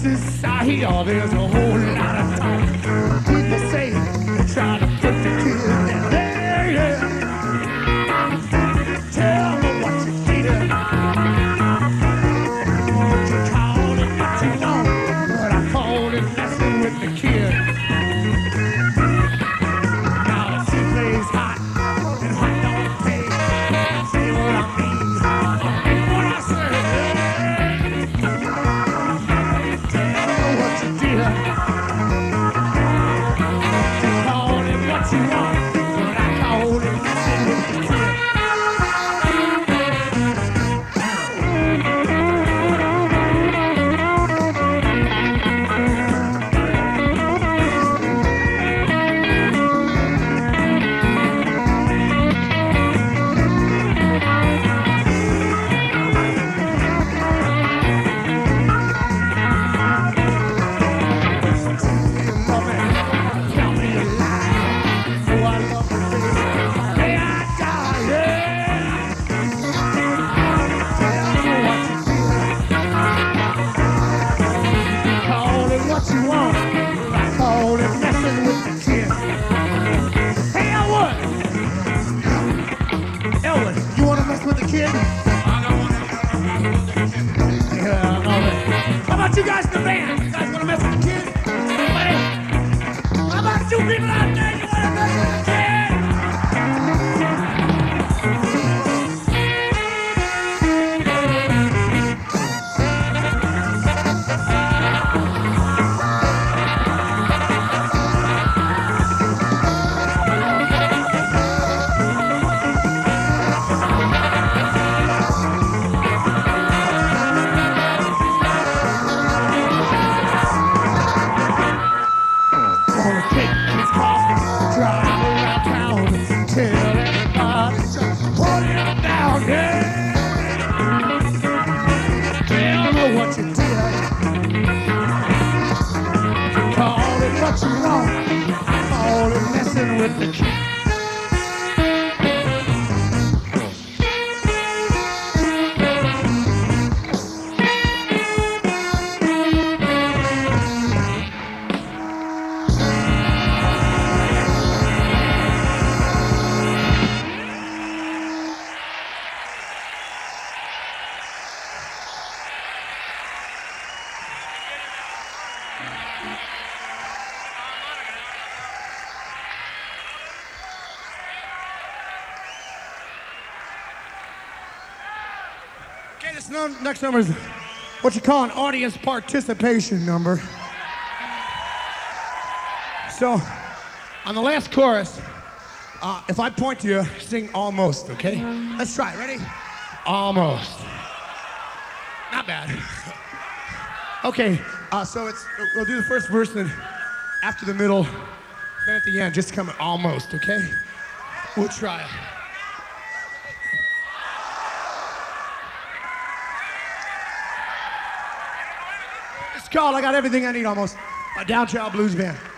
voices I hear, there's a whole lot of talk. People say they try to put the kids down. Yeah, yeah. Tell me what you did. You call it what you want, but I call it messing with the kid. Now the sea plays hot, and hot don't pay. Say what I mean, I mean what I say. What you did. You call it what you want, but I call it messing with the kid. You guys in the band, you guys want to mess with the kids? Anybody? How about you people out there? You want to mess with the kids? With the kids. Okay, this next number is what you call an audience participation number. So, on the last chorus, if I point to you, sing almost, okay? Let's try it. Ready? Almost. Not bad. Okay, so we'll do the first verse, then after the middle, then at the end, just come almost, okay? We'll try it. It's called I Got Everything I Need Almost, a Down Child Blues Band.